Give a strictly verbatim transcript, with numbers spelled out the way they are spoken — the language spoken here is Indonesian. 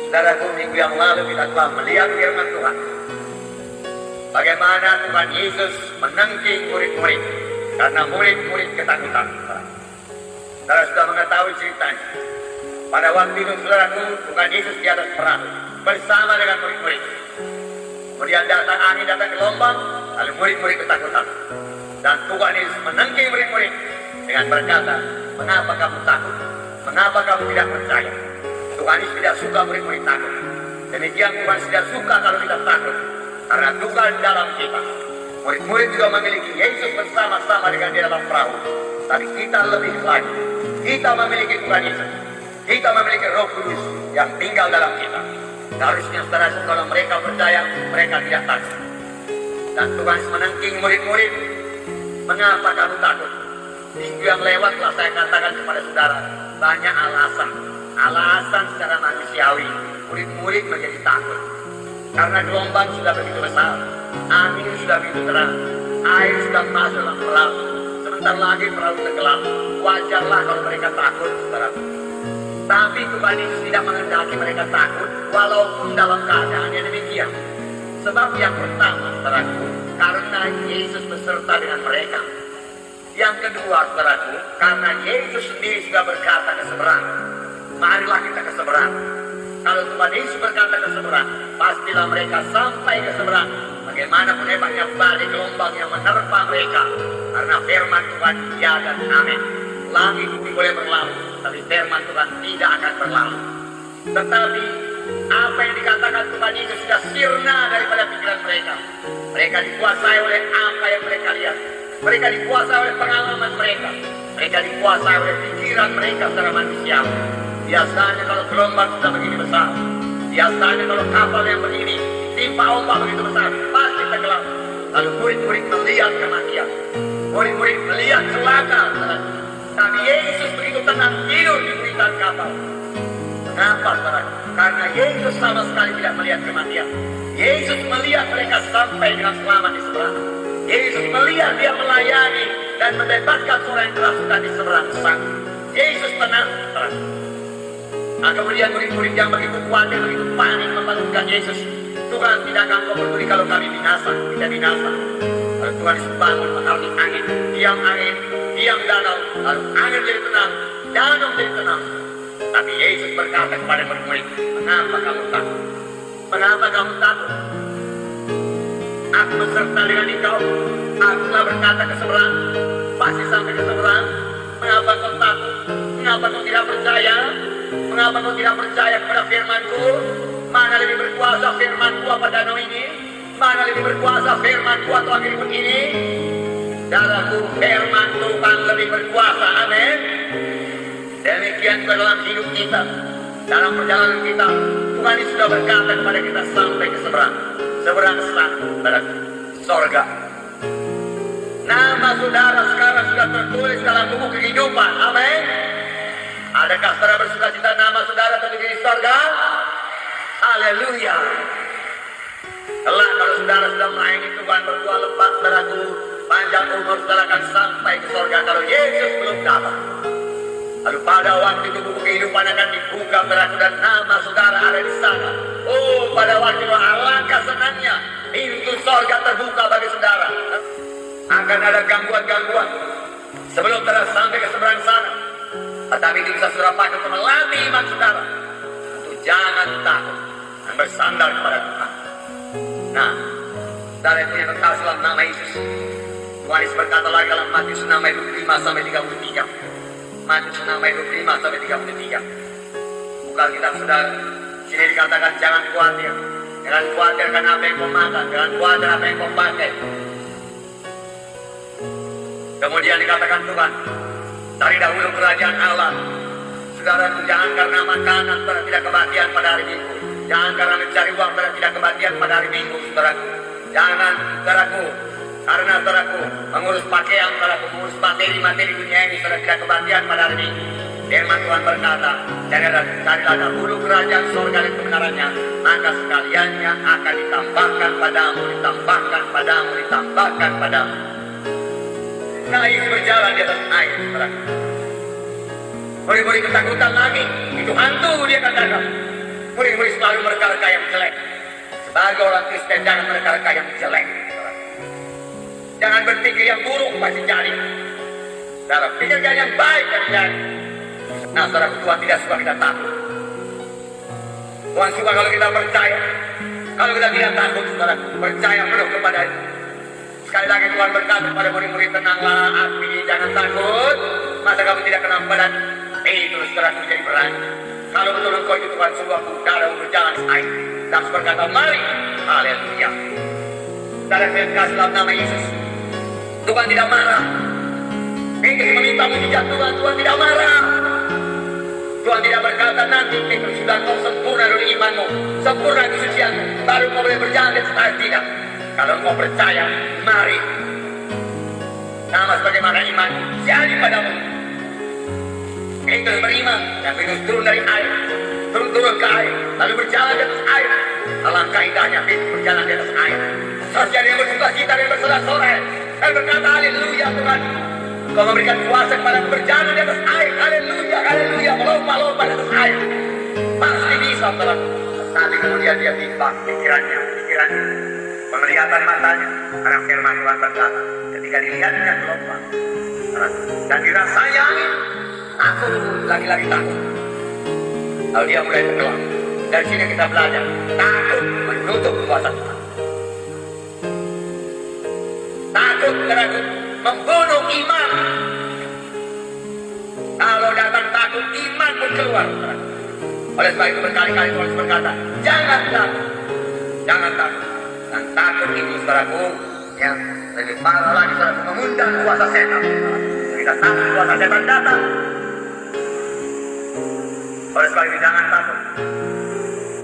Saudaraku, minggu yang lalu kita telah melihat firman Tuhan. Bagaimana Tuhan Yesus menengking murid-murid karena murid-murid ketakutan. Saudara sudah mengetahui ceritanya. Pada waktu itu, saudaraku, Tuhan Yesus di atas perahu bersama dengan murid-murid. Kemudian datang angin, datang gelombang, lalu murid-murid ketakutan. Dan Tuhan Yesus menengking murid-murid dengan berkata, "Mengapa kamu takut? Mengapa kamu tidak percaya?" Tuhan Yesus tidak suka murid-murid takut. Demikian Tuhan tidak suka kalau kita takut. Karena Tuhan dalam kita. Murid-murid juga memiliki Yesus bersama-sama dengan di dalam perahu. Tapi kita lebih lagi. Kita memiliki Tuhan Yesus. Kita memiliki Roh Kudus yang tinggal dalam kita. Harusnya saudara, kalau mereka percaya, mereka tidak takut. Dan Tuhan Yesus menengking murid-murid. Mengapa kamu takut? Minggu yang lewat telah saya katakan kepada saudara, banyak alasan. Alasan secara manusiawi, murid-murid menjadi takut. Karena gelombang sudah begitu besar, angin sudah begitu terang, air sudah masuk dalam perahu. Sebentar lagi perahu tenggelam. Wajarlah kalau mereka takut, saudara. Tapi Tuhan Yesus tidak menghendaki mereka takut, walaupun dalam keadaan yang demikian. Sebab yang pertama, saudaraku, karena Yesus beserta dengan mereka. Yang kedua, saudaraku, karena Yesus sendiri sudah berkata ke seberang. Marilah kita ke seberang. Kalau Tuhan Yesus berkata ke seberang, pastilah mereka sampai ke seberang. Bagaimanapun hebatnya badai gelombang yang menerpa mereka. Karena firman Tuhan ya dan amin. Langit bumi boleh berlalu, tapi firman Tuhan tidak akan berlalu. Tetapi apa yang dikatakan Tuhan Yesus sudah sirna daripada pikiran mereka. Mereka dikuasai oleh apa yang mereka lihat. Mereka dikuasai oleh pengalaman mereka. Mereka dikuasai oleh pikiran mereka secara manusia. Biasanya kalau gelombang sudah begini besar, biasanya kalau kapal yang begini timpa ombak begitu besar, pasti tenggelam. Lalu murid-murid melihat kematian, murid-murid melihat celaka. Tapi Yesus begitu tenang tidur di buritan kapal. Mengapa, saudara? Karena Yesus sama sekali tidak melihat kematian. Yesus melihat mereka sampai dengan selamat di seberang. Yesus melihat dia melayani dan membebaskan orang yang kerasukan di seberang sana. Yesus tenang, saudara. Nah, kemudian murid-murid yang begitu khawatir, begitu panik membangunkan Yesus. Tuhan, tidak akan kau peduli kalau kami binasa, tidak binasa. Lalu Tuhan Yesus bangun mengalami angin, diam angin, diam danau, lalu angin jadi tenang, danau jadi tenang. Tapi Yesus berkata kepada murid-murid, "Mengapa kamu takut? Mengapa kamu takut? Aku beserta dengan engkau. Aku telah berkata ke seberang, pasti sampai ke seberang. Mengapa kau takut? Mengapa kau tidak percaya? Mengapa kau tidak percaya kepada firman-Ku? Mana lebih berkuasa firman-Ku apa danau ini? Mana lebih berkuasa firman-Ku atau angin ribut ini?" Dalamku, firman Tuhan lebih berkuasa. Amin. Demikian juga dalam hidup kita, dalam perjalanan kita, Tuhan ini sudah berkata kepada kita sampai ke seberang. Seberang selatan, pada sorga. Nama saudara sekarang sudah tertulis dalam buku kehidupan. Amin. Adakah saudara bersuka cita nama saudara tertulis di sorga? Haleluya. Kelak kalau saudara sudah melayani Tuhan berdua lepas, saudaraku, panjang umur saudara akan sampai ke sorga kalau Yesus belum datang. Lalu pada waktu itu buku kehidupan akan dibuka, saudaraku, dan nama saudara ada di sana. Oh, pada waktu itu alangkah senangnya pintu sorga terbuka bagi saudara. Akan ada gangguan-gangguan sebelum saudara sampai ke seberang sana. Tetapi itu bisa saudara pakai untuk melatih iman saudara. Untuk jangan takut dan bersandar kepada Tuhan. Nah, saudara itu yang terkasih dalam nama Yesus. Tuhan Yesus berkata lagi dalam Matius enam ayat dua puluh lima sampai tiga puluh tiga. Matius enam ayat dua puluh lima sampai tiga puluh tiga. Bukan kitab saudara. Sini dikatakan jangan khawatir. Jangan khawatir karena apa yang kau makan. Jangan khawatir apa yang kau pakai. Kemudian dikatakan Tuhan, cari dahulu kerajaan Allah. Saudara, jangan karena makanan saudara tidak kebahagiaan pada hari Minggu. Jangan karena mencari uang saudara tidak kebahagiaan pada hari Minggu, saudaraku. Jangan, saudaraku, karena saudaraku mengurus pakaian, saudaraku, mengurus materi-materi dunia ini saudara tidak kebahagiaan pada hari Minggu. Firman Tuhan berkata, carilah, carilah dahulu kerajaan surga dan kebenarannya, maka sekaliannya akan ditambahkan padamu, ditambahkan padamu, ditambahkan padamu. Nah, Yesus berjalan di atas air, saudara. Murid-murid ketakutan lagi, itu hantu dia katakan. Murid-murid selalu mereka-reka yang jelek. Sebagai orang Kristen jangan mereka-reka yang jelek. Jangan berpikir yang buruk pasti jadi. Dalam pikirkan yang baik dan jadi. Nah, saudara, Tuhan tidak suka kita takut. Tuhan suka kalau kita percaya. Kalau kita tidak takut, saudara, percaya penuh kepada-Nya. Sekali lagi Tuhan berkata kepada murid-murid, tenanglah api, jangan takut. Masa kamu tidak kenal badan? Eh, terus saudara menjadi berani. Kalau betul engkau itu Tuhan suruh aku dalam berjalan air. Dan berkata, mari, haleluya. Saudara, saya kasih dalam nama Yesus. Tuhan tidak marah. Petrus meminta mujizat Tuhan, Tuhan tidak marah. Tuhan tidak berkata nanti Petrus sudah kau sempurna dari imanmu, sempurna kesucianmu, baru kau boleh berjalan di atas air. Tidak. Kalau kau percaya, mari. Sama sebagaimana iman jadi padamu. Petrus beriman dan Petrus turun dari air, turun-turun ke air, lalu berjalan di atas air. Alangkah indahnya Petrus berjalan di atas air. Saudara yang bersuka cita dan bersorak-sorai dan berkata, haleluya Tuhan. Kau memberikan kuasa kepada berjalan di atas air. Haleluya, haleluya, melompat-lompat di atas air. Pasti bisa, saudara. Nanti kemudian dia timbang pikirannya, pikirannya, penglihatan matanya. Karena firman Tuhan berkata, ketika dilihatnya melompat dan dirasanya angin, aku lagi-lagi takut. Lalu dia mulai tenggelam. Dari sini kita belajar, takut menutup kuasa Tuhan. Takut karena membunuh iman. Kalau datang takut, iman pun keluar. Oleh sebab itu berkali-kali Tuhan berkata, jangan takut, jangan takut. Dan takut itu, saudaraku, yang lebih parah lagi, saudaraku, mengundang kuasa setan. Kita takut kuasa setan datang. Oleh sebab itu jangan takut.